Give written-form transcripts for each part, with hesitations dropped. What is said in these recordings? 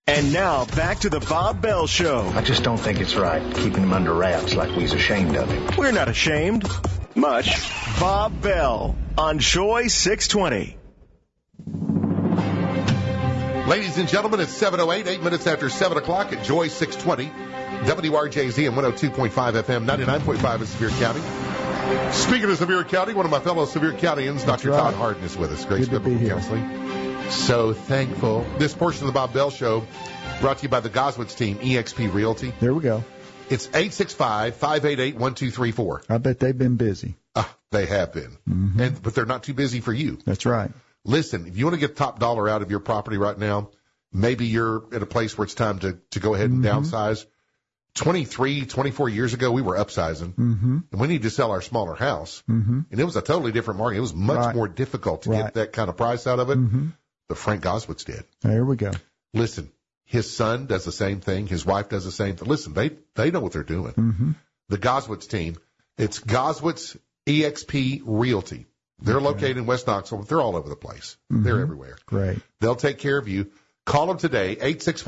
And now, back to the Bob Bell Show. I just don't think it's right, keeping him under wraps like we's ashamed of him. We're not ashamed. Much. Bob Bell on Joy 620. Ladies and gentlemen, it's 7:08, 8 minutes after 7 o'clock at Joy 620. WRJZ and 102.5 FM, 99.5 in Sevier County. Speaking of Sevier County, one of my fellow Sevier Countyans, Dr. Todd Harden, is with us. Grace Biblical Counseling. So thankful. This portion of the Bob Bell Show brought to you by the Goswitz team, eXp Realty. There we go. It's 865-588-1234. I bet they've been busy. They have been. Mm-hmm. But they're not too busy for you. That's right. Listen, if you want to get top dollar out of your property right now, maybe you're at a place where it's time to go ahead and downsize. 23, 24 years ago, we were upsizing, and we needed to sell our smaller house. And it was a totally different market. It was much more difficult to get that kind of price out of it. But Frank Goswitz did. There we go. Listen, his son does the same thing. His wife does the same thing. Listen, they know what they're doing. The Goswitz team, it's Goswitz eXp Realty. They're located in West Knoxville, but they're all over the place. They're everywhere. Great. They'll take care of you. Call them today,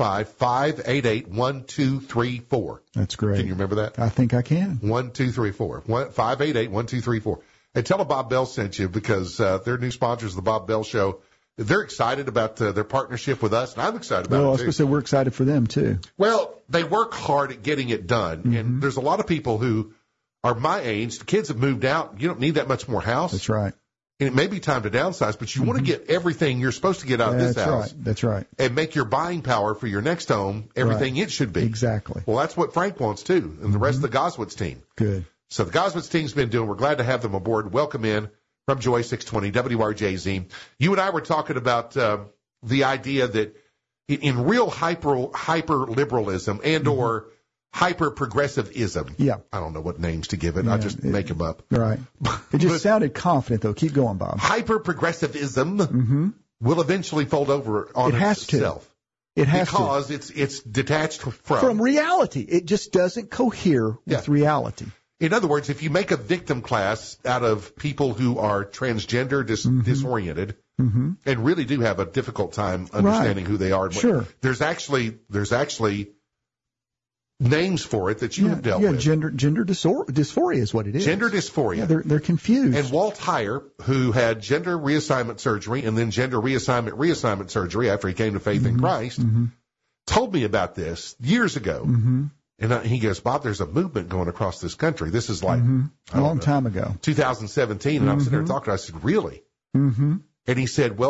865-588-1234. That's great. Can you remember that? I think I can. 1234. 588-1234. And tell them Bob Bell sent you because they're new sponsors of the Bob Bell Show. They're excited about their partnership with us, and I'm excited about it, too. Well, I was going to say we're excited for them, too. Well, they work hard at getting it done, and there's a lot of people who are my age. The kids have moved out. You don't need that much more house. That's right. And it may be time to downsize, but you want to get everything you're supposed to get out of this house. That's right. And make your buying power for your next home everything it should be. Exactly. Well, that's what Frank wants, too, and the rest of the Goswitz team. Good. So the Goswitz team's been doing. We're glad to have them aboard. Welcome in from Joy 620, WRJZ. You and I were talking about the idea that in real hyper-liberalism and or hyper-progressivism. Yeah. I don't know what names to give it. I just make them up. Right. It just sounded confident, though. Keep going, Bob. Hyper-progressivism will eventually fold over on itself. It has because it's detached from reality. It just doesn't cohere with reality. In other words, if you make a victim class out of people who are transgender, disoriented, and really do have a difficult time understanding who they are, there's actually names for it that you have dealt with. Gender dysphoria is what it is. Gender dysphoria. Yeah, they're confused. And Walt Heyer, who had gender reassignment surgery and then gender reassignment surgery after he came to faith in Christ, told me about this years ago. And he goes, Bob, there's a movement going across this country. This is like a long time ago, 2017. And I'm sitting there talking. I said, really? And he said,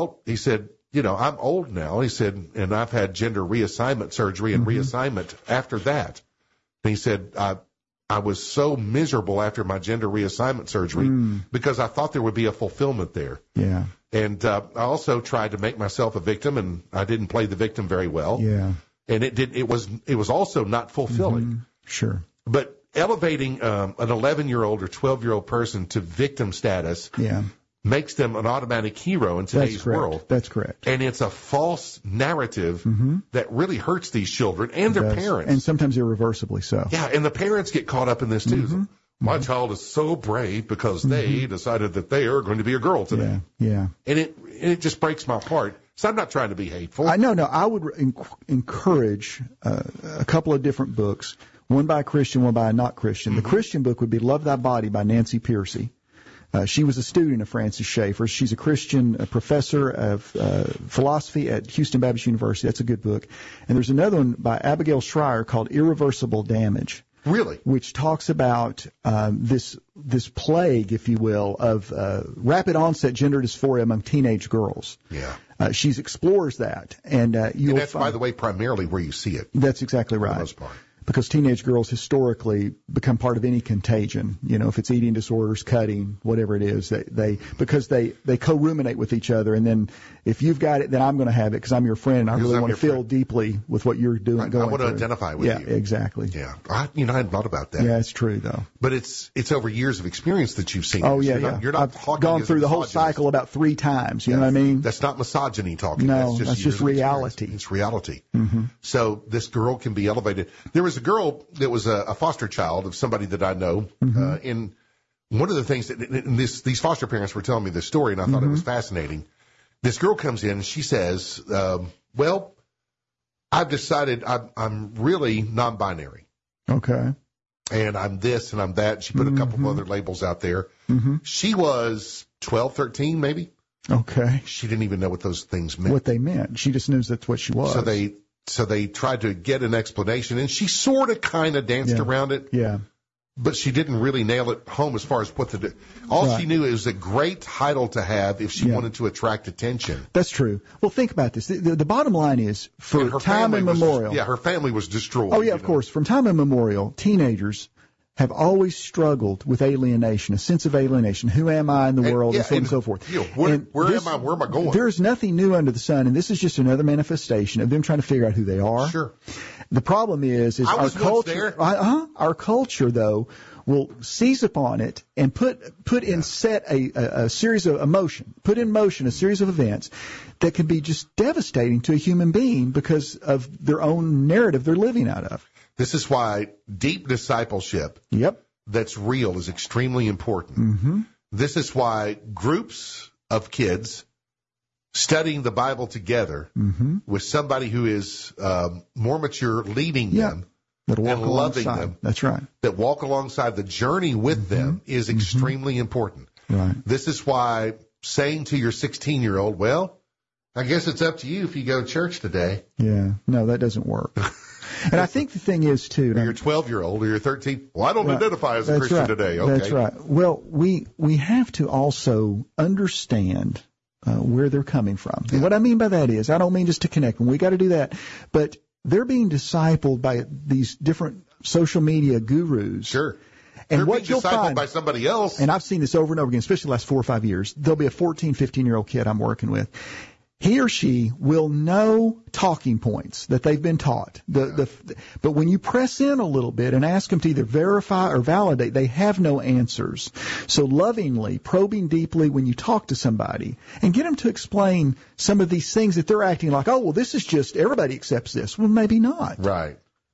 you know, I'm old now. He said, and I've had gender reassignment surgery and reassignment after that. And he said, I was so miserable after my gender reassignment surgery because I thought there would be a fulfillment there. Yeah. And I also tried to make myself a victim, and I didn't play the victim very well. Yeah. And it was also not fulfilling. Sure. But elevating an 11-year-old or 12-year-old person to victim status makes them an automatic hero in today's world. That's correct. And it's a false narrative that really hurts these children and their parents. And sometimes irreversibly so. Yeah, and the parents get caught up in this too. My child is so brave because they decided that they are going to be a girl today. Yeah. And it just breaks my heart. So I'm not trying to be hateful. I would encourage a couple of different books, one by a Christian, one by a not Christian. The Christian book would be Love Thy Body by Nancy Pearcey. She was a student of Francis Schaeffer. She's a Christian professor of philosophy at Houston Baptist University. That's a good book. And there's another one by Abigail Schreier called Irreversible Damage. Really? Which talks about this plague, if you will, of rapid onset gender dysphoria among teenage girls. Yeah. She explores that. And that's, by the way, primarily where you see it. That's exactly right. For the most part. Because teenage girls historically become part of any contagion. You know, if it's eating disorders, cutting, whatever it is, because they co-ruminate with each other. And then if you've got it, then I'm going to have it because I'm your friend. And I really want to feel deeply with what you're doing. I want to identify with you. Yeah, exactly. Yeah. I hadn't thought about that. Yeah, it's true, though. But it's over years of experience that you've seen. Oh, this. yeah, You're not I've gone through the whole cycle about 3 times. You know what I mean? That's not misogyny talking. No, that's just reality. It's reality. So this girl can be elevated. There was a girl that was a foster child of somebody that I know. And one of the things these foster parents were telling me this story, and I thought it was fascinating. This girl comes in and she says, well, I've decided I'm really non-binary. Okay. And I'm this and I'm that. She put a couple of other labels out there. She was 12, 13 maybe. Okay. She didn't even know what those things meant. What they meant. She just knew that's what she was. So they tried to get an explanation, and she sort of kind of danced around it. Yeah. But she didn't really nail it home as far as what to do. All she knew is a great title to have if she wanted to attract attention. That's true. Well, think about this. The bottom line is, for time immemorial. Her family was destroyed. Oh, yeah, of course. From time immemorial, teenagers have always struggled with alienation, a sense of alienation. Who am I in the world, and so on and so forth. Where am I? Where am I going? There's nothing new under the sun, and this is just another manifestation of them trying to figure out who they are. Sure. The problem is our culture. Our culture, though, will seize upon it and put in a series of put in motion a series of events that can be just devastating to a human being because of their own narrative they're living out of. This is why deep discipleship that's real is extremely important. This is why groups of kids studying the Bible together with somebody who is more mature leading them and loving them. That's right. That walk alongside the journey with them is extremely important. Right. This is why saying to your 16-year-old, well, I guess it's up to you if you go to church today. Yeah. No, that doesn't work. And I think the thing is, too. Or your 12-year-old or your 13. Well, I don't identify as a Christian today. Okay. That's right. Well, we have to also understand where they're coming from. And what I mean by that is, I don't mean just to connect them. We got to do that. But they're being discipled by these different social media gurus. Sure. And they're what being discipled by somebody else. And I've seen this over and over again, especially the last 4 or 5 years. There'll be a 14, 15-year-old kid I'm working with. He or she will know talking points that they've been taught. But when you press in a little bit and ask them to either verify or validate, they have no answers. So lovingly, probing deeply when you talk to somebody and get them to explain some of these things that they're acting like, oh, well, this is just everybody accepts this. Well, maybe not. Right.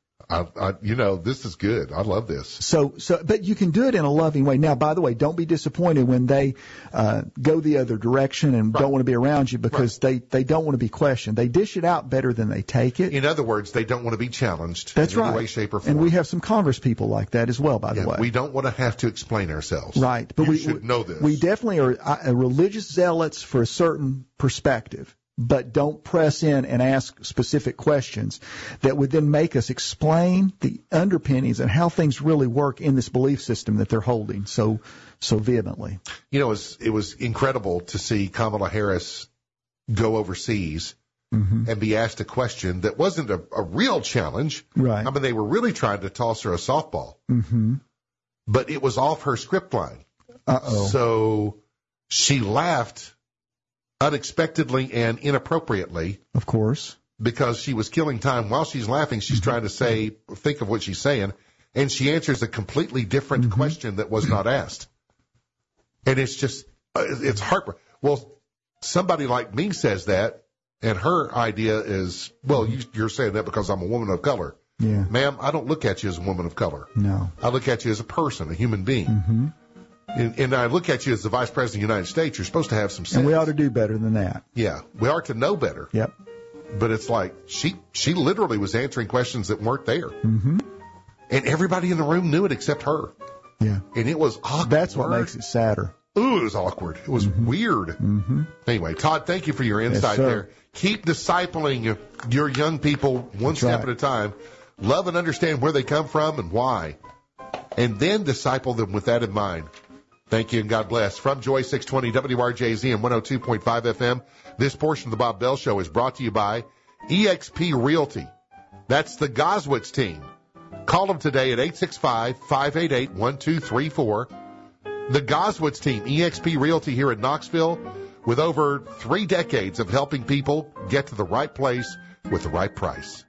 This is good. I love this. So, but you can do it in a loving way. Now, by the way, don't be disappointed when they go the other direction and don't want to be around you because they don't want to be questioned. They dish it out better than they take it. In other words, they don't want to be challenged. That's in any way, shape, or form. And we have some Congress people like that as well, by the way. We don't want to have to explain ourselves. Right. But we should know this. We definitely are religious zealots for a certain perspective. But don't press in and ask specific questions that would then make us explain the underpinnings and how things really work in this belief system that they're holding so vehemently. You know, it was incredible to see Kamala Harris go overseas and be asked a question that wasn't a real challenge. Right. I mean, they were really trying to toss her a softball. But it was off her script line. Uh-oh. So she laughed unexpectedly and inappropriately. Of course. Because she was killing time. While she's laughing, she's trying to think of what she's saying, and she answers a completely different question that was not asked. And it's just, it's heartbreaking. Well, somebody like me says that, and her idea is, well, you're saying that because I'm a woman of color. Yeah. Ma'am, I don't look at you as a woman of color. No. I look at you as a person, a human being. And I look at you as the Vice President of the United States. You're supposed to have some sense. And we ought to do better than that. Yeah, we are to know better. Yep. But it's like she literally was answering questions that weren't there. And everybody in the room knew it except her. Yeah. And it was awkward. That's what makes it sadder. Ooh, it was awkward. It was weird. Anyway, Todd, thank you for your insight there. Keep discipling your young people one step at a time. Love and understand where they come from and why. And then disciple them with that in mind. Thank you and God bless. From Joy 620 WRJZ and 102.5 FM, this portion of the Bob Bell Show is brought to you by eXp Realty. That's the Goswitz team. Call them today at 865-588-1234. The Goswitz team, eXp Realty here in Knoxville, with over 3 decades of helping people get to the right place with the right price.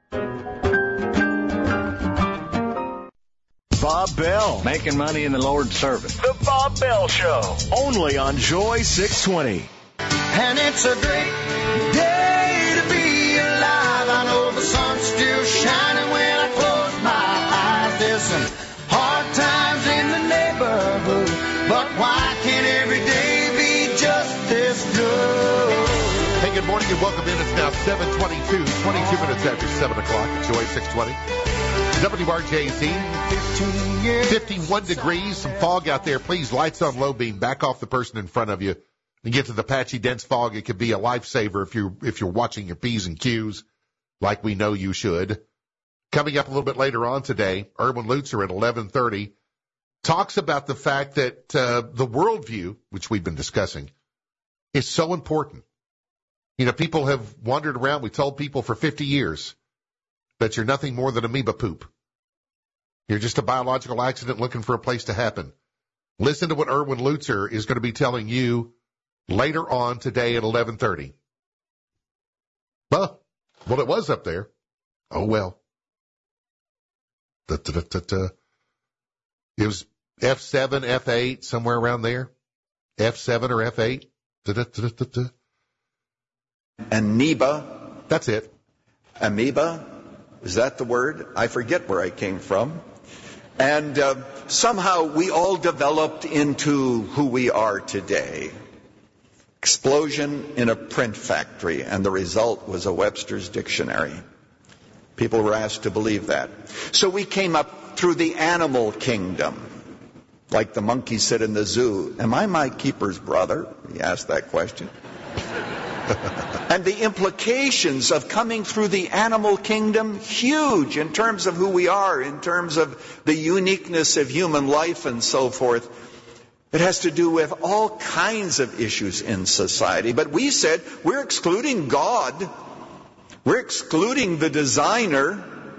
Bob Bell. Making money in the Lord's service. The Bob Bell Show. Only on Joy 620. And it's a great day to be alive. I know the sun's still shining when I close my eyes. There's some hard times in the neighborhood, but why can't every day be just this good? Hey, good morning and welcome Welcome in. It's now 7:22, 22 minutes after 7 o'clock at Joy 620. WRJZ, 51 degrees, some fog out there. Please, lights on low beam, back off the person in front of you and get to the patchy, dense fog. It could be a lifesaver if you're watching your P's and Q's like we know you should. Coming up a little bit later on today, Erwin Lutzer at 11:30 talks about the fact that the worldview, which we've been discussing, is so important. You know, people have wandered around. We told people for 50 years that you're nothing more than amoeba poop. You're just a biological accident looking for a place to happen. Listen to what Erwin Lutzer is going to be telling you later on today at 11:30. Well, it was up there. Oh, well. It was F7, F8, somewhere around there. F7 or F8. Amoeba. That's it. Amoeba. Is that the word? I forget where I came from. And somehow we all developed into who we are today. Explosion in a print factory, and the result was a Webster's dictionary. People were asked to believe that. So we came up through the animal kingdom, like the monkey said in the zoo. Am I my keeper's brother? He asked that question. And the implications of coming through the animal kingdom, huge in terms of who we are, in terms of the uniqueness of human life and so forth. It has to do with all kinds of issues in society. But we said we're excluding God. We're excluding the designer.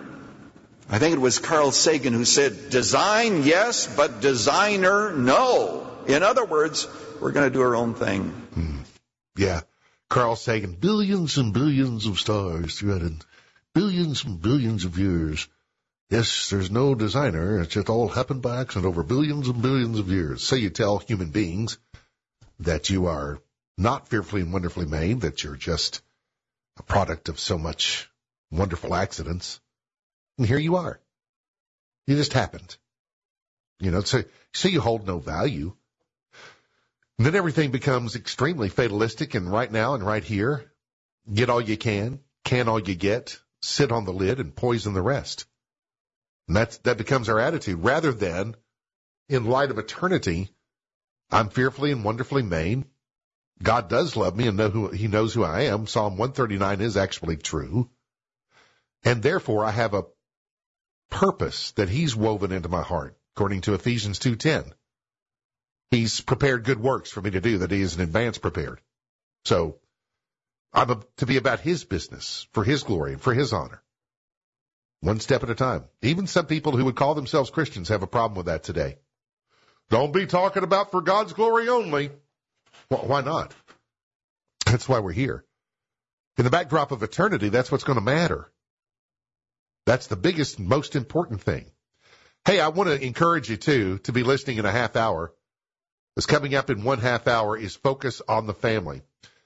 I think it was Carl Sagan who said, design, yes, but designer, no. In other words, we're going to do our own thing. Yeah. Carl Sagan, billions and billions of stars throughout billions and billions of years. Yes, there's no designer. It's just all happened by accident over billions and billions of years. So you tell human beings that you are not fearfully and wonderfully made, that you're just a product of so much wonderful accidents. And here you are. You just happened. You know, so you hold no value. And then everything becomes extremely fatalistic, and right now and right here, get all you can all you get, sit on the lid and poison the rest. And that becomes our attitude, rather than, in light of eternity, I'm fearfully and wonderfully made. God does love me and He knows who I am. Psalm 139 is actually true. And therefore I have a purpose that He's woven into my heart, according to Ephesians 2:10. He's prepared good works for me to do that He is in advance prepared. So I'm to be about His business, for His glory and for His honor. One step at a time. Even some people who would call themselves Christians have a problem with that today. Don't be talking about for God's glory only. Well, why not? That's why we're here. In the backdrop of eternity, that's what's going to matter. That's the biggest, most important thing. Hey, I want to encourage you, too, to be listening in a half hour. What's coming up in 1/2 hour is Focus on the Family.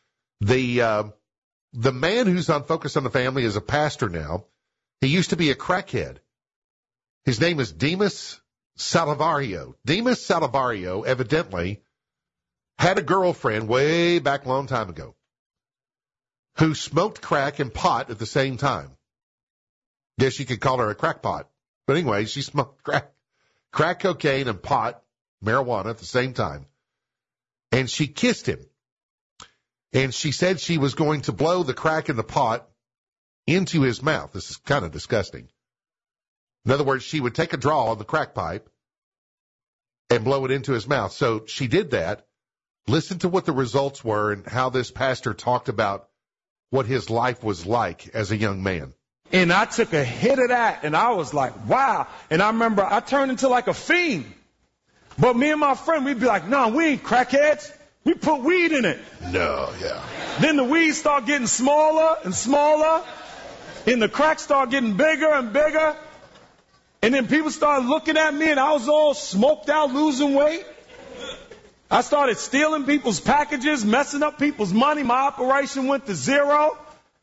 The man who's on Focus on the Family is a pastor now. He used to be a crackhead. His name is Demas Salvario. Demas Salvario evidently had a girlfriend way back a long time ago who smoked crack and pot at the same time. Guess you could call her a crackpot. But anyway, she smoked crack cocaine and pot, marijuana at the same time. And she kissed him. And she said she was going to blow the crack in the pot into his mouth. This is kind of disgusting. In other words, she would take a draw on the crack pipe and blow it into his mouth. So she did that. Listen to what the results were and how this pastor talked about what his life was like as a young man. And I took a hit of that, and I was like, wow. And I remember I turned into like a fiend. But me and my friend, we'd be like, no, we ain't crackheads. We put weed in it. No, yeah. Then the weed started getting smaller and smaller. And the crack started getting bigger and bigger. And then people started looking at me, and I was all smoked out, losing weight. I started stealing people's packages, messing up people's money. My operation went to zero.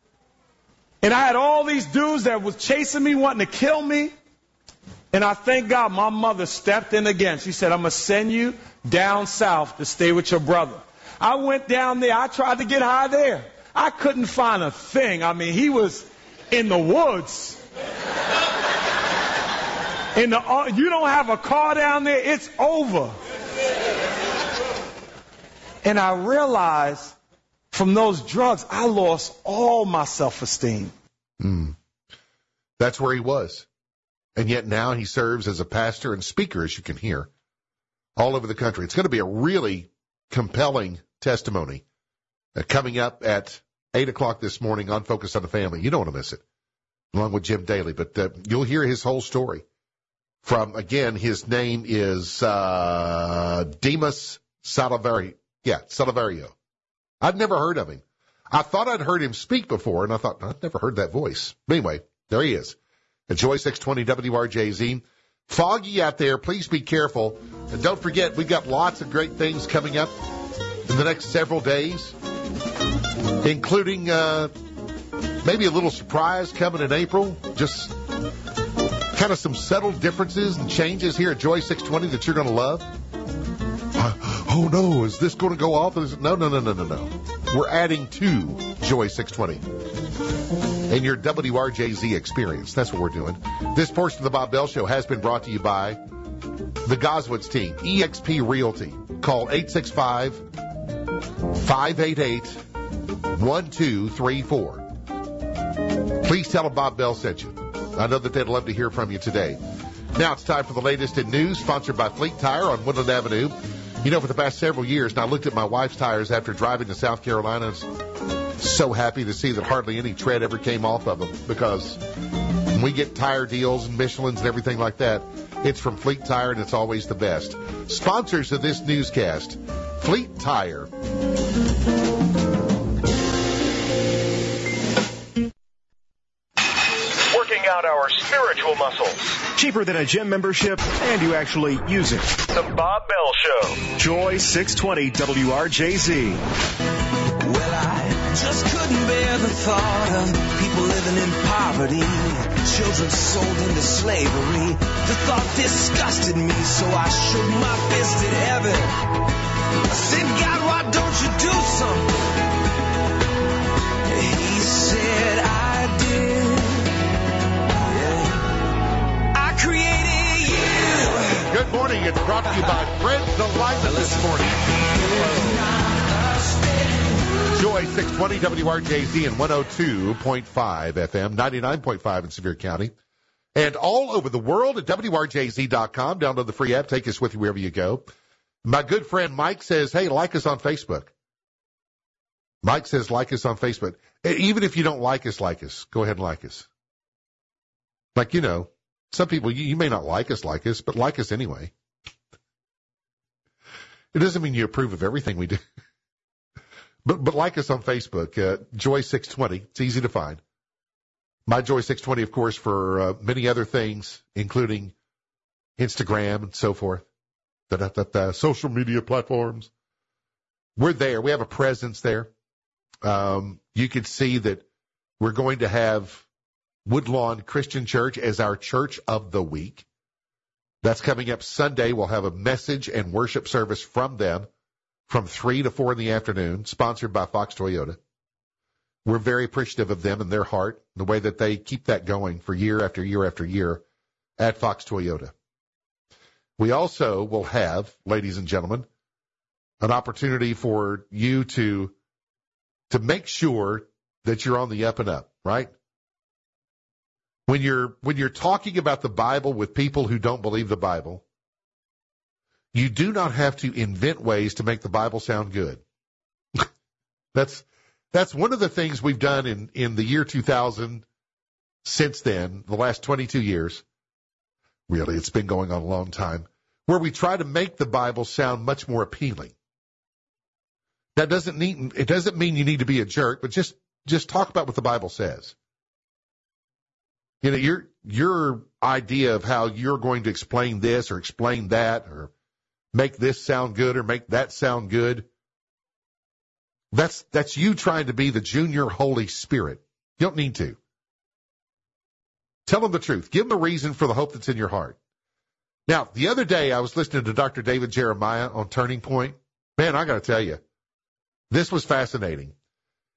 And I had all these dudes that was chasing me, wanting to kill me. And I thank God my mother stepped in again. She said, I'm going to send you down south to stay with your brother. I went down there. I tried to get high there. I couldn't find a thing. I mean, he was in the woods. You don't have a car down there, it's over. And I realized from those drugs, I lost all my self-esteem. That's where he was. And yet now he serves as a pastor and speaker, as you can hear, all over the country. It's going to be a really compelling testimony coming up at 8 o'clock this morning on Focus on the Family. You don't want to miss it, along with Jim Daly. But you'll hear his whole story from, again, his name is Demas Salaverio. Yeah, Salaverio. I'd never heard of him. I thought I'd heard him speak before, and I thought, I've never heard that voice. But anyway, there he is. At Joy 620 WRJZ. Foggy out there. Please be careful. And don't forget, we've got lots of great things coming up in the next several days, including maybe a little surprise coming in April. Just kind of some subtle differences and changes here at Joy 620 that you're going to love. Oh, no, is this going to go off? No. We're adding to Joy 620 and your WRJZ experience. That's what we're doing. This portion of the Bob Bell Show has been brought to you by the Goswitz team, eXp Realty. Call 865-588-1234. Please tell them Bob Bell sent you. I know that they'd love to hear from you today. Now it's time for the latest in news, sponsored by Fleet Tire on Woodland Avenue. You know, for the past several years, and I looked at my wife's tires after driving to South Carolina. I was so happy to see that hardly any tread ever came off of them, because when we get tire deals and Michelins and everything like that, it's from Fleet Tire, and it's always the best. Sponsors of this newscast, Fleet Tire. Working out our spiritual muscles. Cheaper than a gym membership, and you actually use it. The Bob Bell Show. Joy 620 WRJZ. Well, I just couldn't bear the thought of people living in poverty, children sold into slavery. The thought disgusted me, so I shook my fist at heaven. I said, God, why don't you do something? He said, I did. Good morning. It's brought to you by Fred's Delight this morning. Joy 620 WRJZ and 102.5 FM, 99.5 in Sevier County, and all over the world at WRJZ.com. Download the free app. Take us with you wherever you go. My good friend Mike says, hey, like us on Facebook. Mike says, like us on Facebook. Even if you don't like us, go ahead and like us. Like, you know, some people, you may not like us, but like us anyway. It doesn't mean you approve of everything we do. But like us on Facebook, Joy 620. It's easy to find. My Joy 620, of course, for many other things, including Instagram and so forth, the social media platforms. We're there. We have a presence there. You can see that we're going to have Woodlawn Christian Church as our church of the week. That's coming up Sunday. We'll have a message and worship service from them from 3 to 4 in the afternoon, sponsored by Fox Toyota. We're very appreciative of them and their heart, the way that they keep that going for year after year after year at Fox Toyota. We also will have, ladies and gentlemen, an opportunity for you to make sure that you're on the up and up, right? When you're talking about the Bible with people who don't believe the Bible, you do not have to invent ways to make the Bible sound good. That's one of the things we've done in the year 2000 since then, the last 22 years. Really, it's been going on a long time, where we try to make the Bible sound much more appealing. That doesn't mean you need to be a jerk, but just talk about what the Bible says. You know, your idea of how you're going to explain this or explain that or make this sound good or make that sound good, that's you trying to be the junior Holy Spirit. You don't need to. Tell them the truth. Give them a reason for the hope that's in your heart. Now, the other day I was listening to Dr. David Jeremiah on Turning Point. Man, I got to tell you, this was fascinating.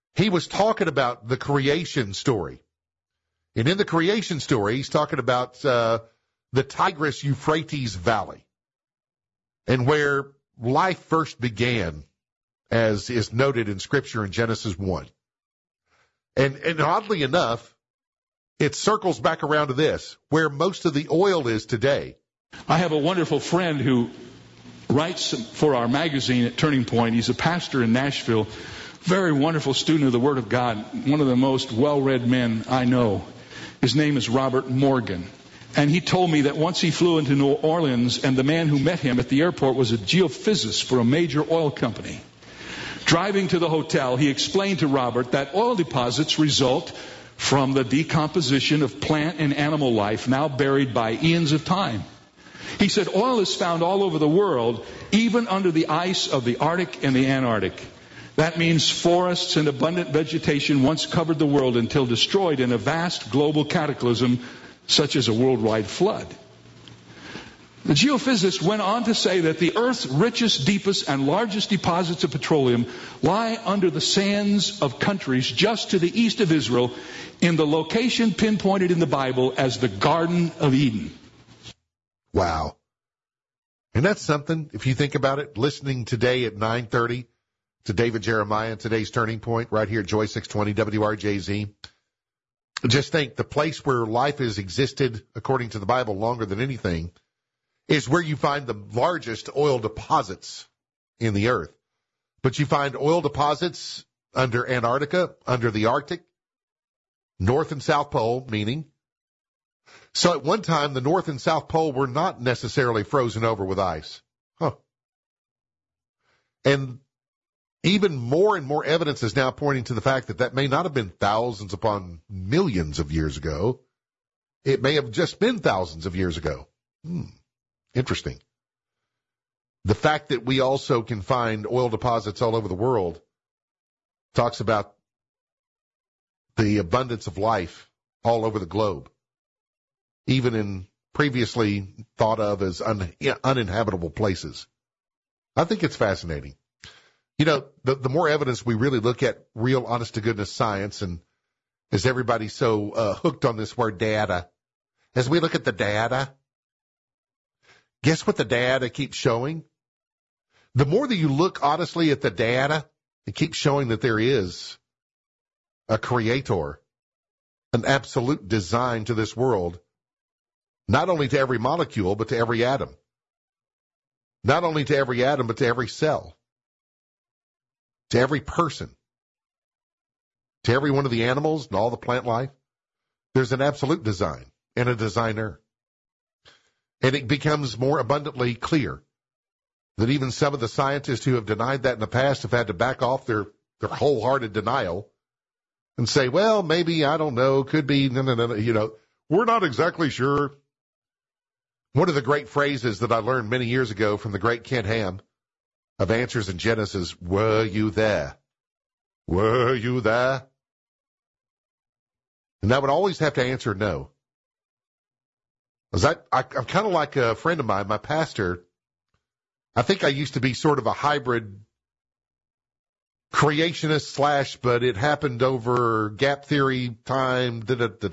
he was talking about the creation story. And in the creation story, he's talking about the Tigris-Euphrates Valley and where life first began, as is noted in Scripture in Genesis 1. And oddly enough, it circles back around to this, where most of the oil is today. I have a wonderful friend who writes for our magazine at Turning Point. He's a pastor in Nashville, very wonderful student of the Word of God, one of the most well-read men I know. His name is Robert Morgan. And he told me that once he flew into New Orleans, and the man who met him at the airport was a geophysicist for a major oil company. Driving to the hotel, he explained to Robert that oil deposits result from the decomposition of plant and animal life now buried by eons of time. He said oil is found all over the world, even under the ice of the Arctic and the Antarctic. That means forests and abundant vegetation once covered the world until destroyed in a vast global cataclysm such as a worldwide flood. The geophysicist went on to say that the Earth's richest, deepest, and largest deposits of petroleum lie under the sands of countries just to the east of Israel in the location pinpointed in the Bible as the Garden of Eden. Wow. And that's something, if you think about it, listening today at 9:30 to David Jeremiah, today's Turning Point, right here at Joy 620 WRJZ. Just think, the place where life has existed, according to the Bible, longer than anything, is where you find the largest oil deposits in the earth. But you find oil deposits under Antarctica, under the Arctic, North and South Pole, meaning. So at one time, the North and South Pole were not necessarily frozen over with ice. And even more and more evidence is now pointing to the fact that that may not have been thousands upon millions of years ago. It may have just been thousands of years ago. Interesting. The fact that we also can find oil deposits all over the world talks about the abundance of life all over the globe, even in previously thought of as uninhabitable places. I think it's fascinating. You know, the more evidence we really look at real honest-to-goodness science, and as everybody's so hooked on this word data, as we look at the data, guess what the data keeps showing? The more that you look honestly at the data, it keeps showing that there is a creator, an absolute design to this world, not only to every molecule, but to every atom. Not only to every atom, but to every cell. To every person, to every one of the animals and all the plant life, there's an absolute design and a designer. And it becomes more abundantly clear that even some of the scientists who have denied that in the past have had to back off their wholehearted denial and say, well, maybe, I don't know, could be, no, we're not exactly sure. One of the great phrases that I learned many years ago from the great Kent Ham of Answers in Genesis, were you there? Were you there? And I would always have to answer no. I'm kind of like a friend of mine, my pastor. I think I used to be sort of a hybrid creationist / but it happened over gap theory time,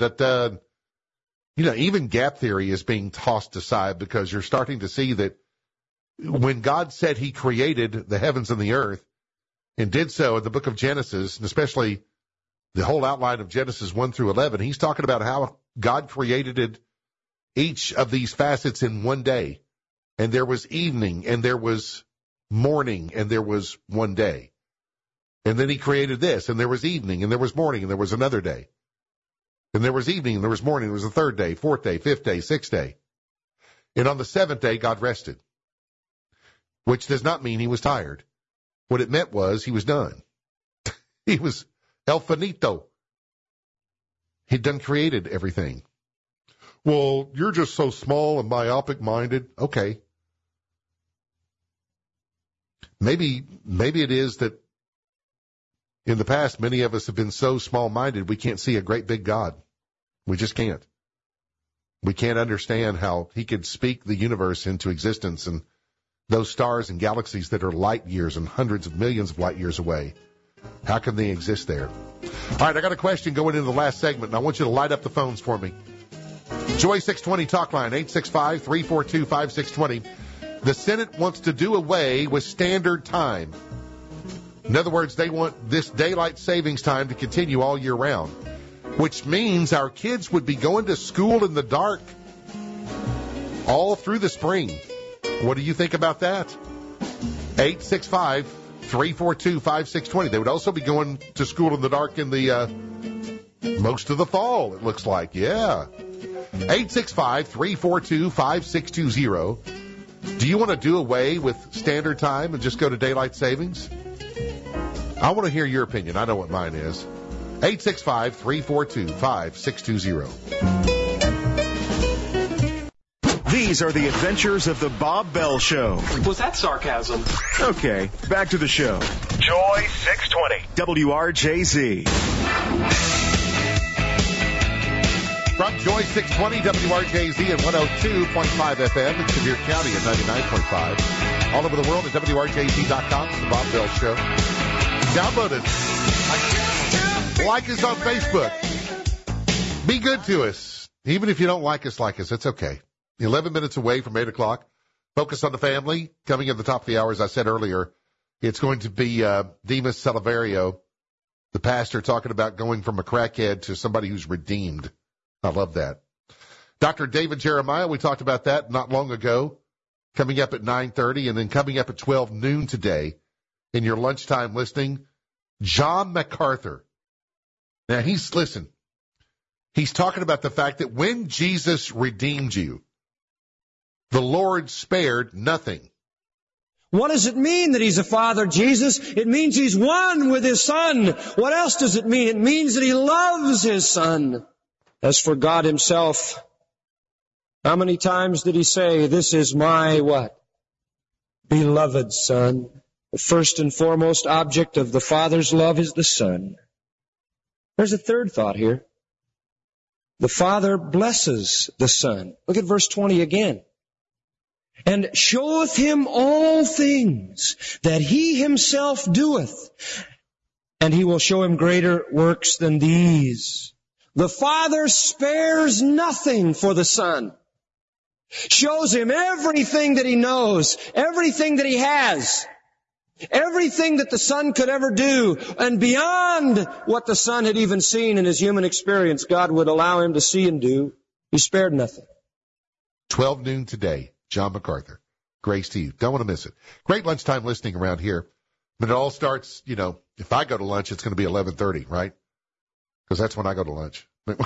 even gap theory is being tossed aside because you're starting to see that when God said he created the heavens and the earth and did so in the book of Genesis, and especially the whole outline of Genesis 1 through 11, he's talking about how God created each of these facets in one day. And there was evening, and there was morning, and there was one day. And then he created this, and there was evening, and there was morning, and there was another day. And there was evening, and there was morning, there was a third day, fourth day, fifth day, sixth day. And on the seventh day, God rested. Which does not mean he was tired. What it meant was he was done. He was el finito. He'd done created everything. Well, you're just so small and myopic-minded. Okay. Maybe it is that in the past, many of us have been so small-minded we can't see a great big God. We just can't. We can't understand how he could speak the universe into existence and those stars and galaxies that are light years and hundreds of millions of light years away. How can they exist there? All right, I got a question going into the last segment, and I want you to light up the phones for me. Joy 620 talk line, 865-342-5620. The Senate wants to do away with standard time. In other words, they want this daylight savings time to continue all year round, which means our kids would be going to school in the dark all through the spring. What do you think about that? 865-342-5620. They would also be going to school in the dark in the most of the fall, it looks like. Yeah. 865-342-5620. Do you want to do away with standard time and just go to daylight savings? I want to hear your opinion. I know what mine is. 865-342-5620. These are the adventures of the Bob Bell Show. Was that sarcasm? Okay, back to the show. Joy 620, WRJZ. From Joy 620, WRJZ at 102.5 FM in Sevier County at 99.5. All over the world at WRJZ.com. It's the Bob Bell Show. Download it. Like us on Facebook. Be good to us. Even if you don't like us, it's okay. 11 minutes away from 8 o'clock. Focus on the family. Coming at the top of the hour, as I said earlier, it's going to be Demas Salaverio, the pastor, talking about going from a crackhead to somebody who's redeemed. I love that. Dr. David Jeremiah, we talked about that not long ago, coming up at 9:30, and then coming up at 12 noon today in your lunchtime listening, John MacArthur. Now, he's talking about the fact that when Jesus redeemed you, the Lord spared nothing. What does it mean that he's a father, Jesus? It means he's one with his son. What else does it mean? It means that he loves his son. As for God himself, how many times did he say, this is my what? Beloved son. The first and foremost object of the Father's love is the Son. There's a third thought here. The Father blesses the Son. Look at verse 20 again. And showeth him all things that he himself doeth, and he will show him greater works than these. The Father spares nothing for the Son. Shows him everything that he knows, everything that he has, everything that the Son could ever do, and beyond what the Son had even seen in his human experience, God would allow him to see and do. He spared nothing. 12 noon today. John MacArthur. Grace to you. Don't want to miss it. Great lunchtime listening around here. But it all starts, if I go to lunch, it's going to be 11:30, right? Because that's when I go to lunch.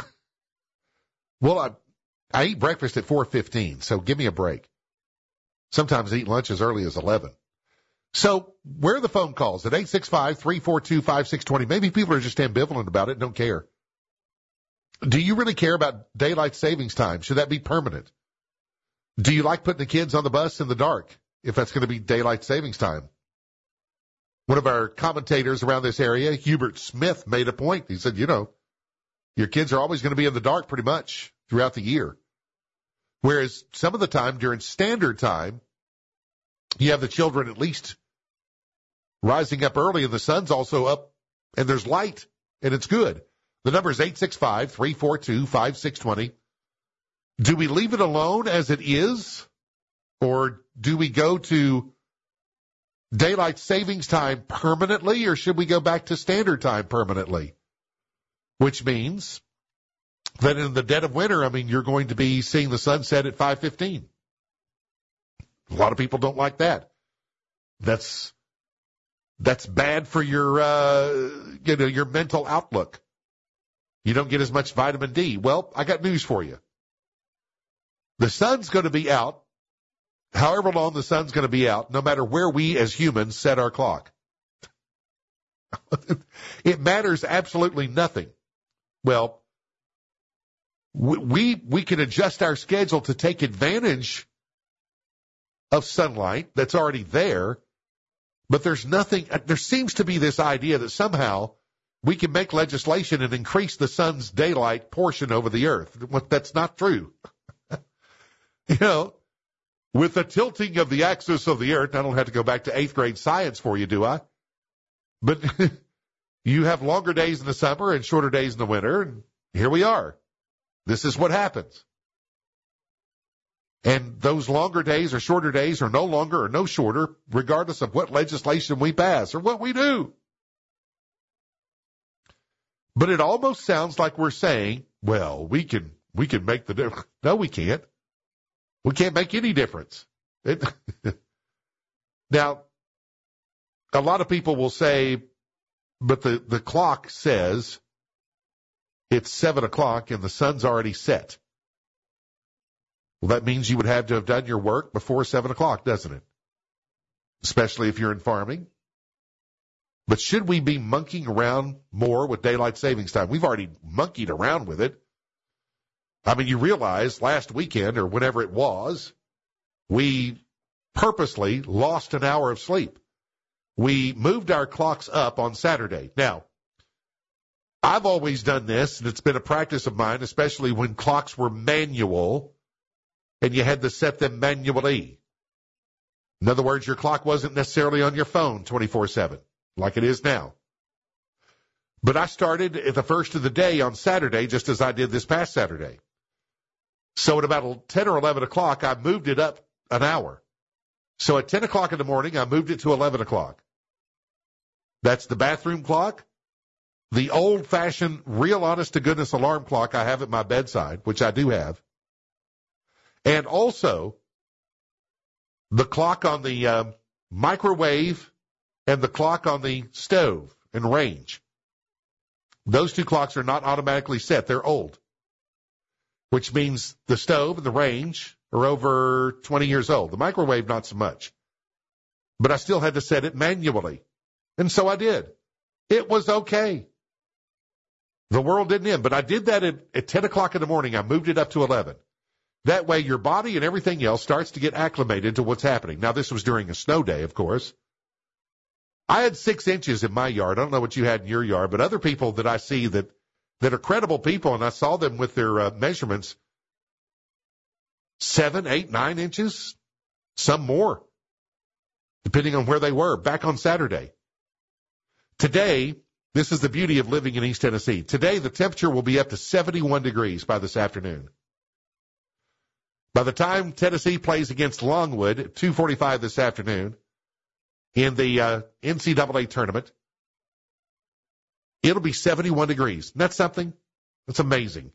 Well, I eat breakfast at 4:15, so give me a break. Sometimes I eat lunch as early as 11. So where are the phone calls? At 865-342-5620. Maybe people are just ambivalent about it and don't care. Do you really care about daylight savings time? Should that be permanent? Do you like putting the kids on the bus in the dark if that's going to be daylight savings time? One of our commentators around this area, Hubert Smith, made a point. He said, your kids are always going to be in the dark pretty much throughout the year. Whereas some of the time during standard time, you have the children at least rising up early and the sun's also up and there's light and it's good. The number is 865-342-5620. Do we leave it alone as it is, or do we go to daylight savings time permanently, or should we go back to standard time permanently? Which means that in the dead of winter, you're going to be seeing the sunset at 5:15. A lot of people don't like that. That's bad for your your mental outlook. You don't get as much vitamin D. Well, I got news for you. The sun's going to be out, however long the sun's going to be out, no matter where we as humans set our clock. It matters absolutely nothing. Well, we can adjust our schedule to take advantage of sunlight that's already there, but there seems to be this idea that somehow we can make legislation and increase the sun's daylight portion over the earth. That's not true. With the tilting of the axis of the earth, I don't have to go back to 8th grade science for you, do I? But you have longer days in the summer and shorter days in the winter, and here we are. This is what happens. And those longer days or shorter days are no longer or no shorter, regardless of what legislation we pass or what we do. But it almost sounds like we're saying, well, we can make the difference. No, we can't. We can't make any difference. Now, a lot of people will say, but the clock says it's 7 o'clock and the sun's already set. Well, that means you would have to have done your work before 7 o'clock, doesn't it? Especially if you're in farming. But should we be monkeying around more with daylight savings time? We've already monkeyed around with it. I mean, you realize last weekend or whenever it was, we purposely lost an hour of sleep. We moved our clocks up on Saturday. Now, I've always done this, and it's been a practice of mine, especially when clocks were manual and you had to set them manually. In other words, your clock wasn't necessarily on your phone 24/7 like it is now. But I started at the first of the day on Saturday, just as I did this past Saturday. So at about 10 or 11 o'clock, I moved it up an hour. So at 10 o'clock in the morning, I moved it to 11 o'clock. That's the bathroom clock. The old-fashioned, real honest-to-goodness alarm clock I have at my bedside, which I do have. And also the clock on the microwave and the clock on the stove and range. Those two clocks are not automatically set. They're old, which means the stove and the range are over 20 years old. The microwave, not so much. But I still had to set it manually. And so I did. It was okay. The world didn't end. But I did that at 10 o'clock in the morning. I moved it up to 11. That way your body and everything else starts to get acclimated to what's happening. Now, this was during a snow day, of course. I had 6 inches in my yard. I don't know what you had in your yard, but other people that I see that are credible people, and I saw them with their measurements, 7, 8, 9 inches, some more, depending on where they were, back on Saturday. Today, this is the beauty of living in East Tennessee. Today, the temperature will be up to 71 degrees by this afternoon. By the time Tennessee plays against Longwood at 2:45 this afternoon in the NCAA tournament, it'll be 71 degrees. Isn't that something? That's amazing.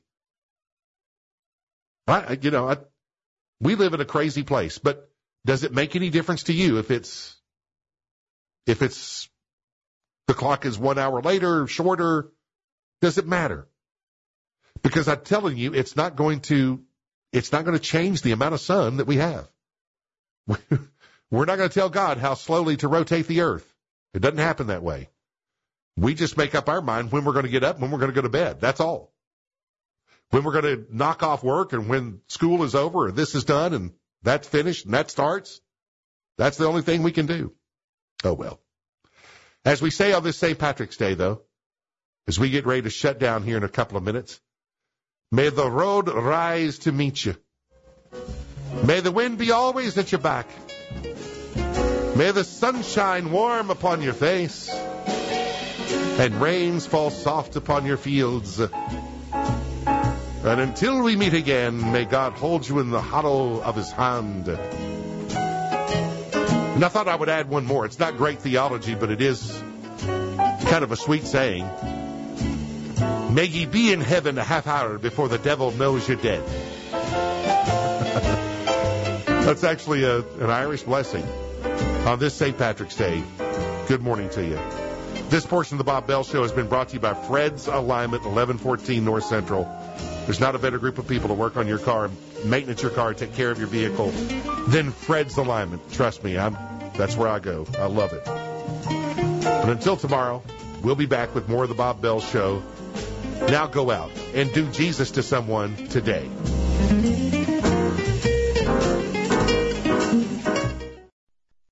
We live in a crazy place, but does it make any difference to you if it's the clock is 1 hour later, shorter? Does it matter? Because I'm telling you, it's not going to change the amount of sun that we have. We're not going to tell God how slowly to rotate the earth. It doesn't happen that way. We just make up our mind when we're going to get up and when we're going to go to bed. That's all. When we're going to knock off work and when school is over and this is done and that's finished and that starts, that's the only thing we can do. Oh, well. As we say on this St. Patrick's Day, though, as we get ready to shut down here in a couple of minutes, may the road rise to meet you. May the wind be always at your back. May the sunshine warm upon your face and rains fall soft upon your fields. And until we meet again, may God hold you in the hollow of his hand. And I thought I would add one more. It's not great theology, but it is kind of a sweet saying. May ye be in heaven a half hour before the devil knows you're dead. That's actually an Irish blessing on this St. Patrick's Day. Good morning to you. This portion of the Bob Bell Show has been brought to you by Fred's Alignment, 1114 North Central. There's not a better group of people to work on your car, maintenance your car, take care of your vehicle than Fred's Alignment. Trust me, that's where I go. I love it. But until tomorrow, we'll be back with more of the Bob Bell Show. Now go out and do Jesus to someone today.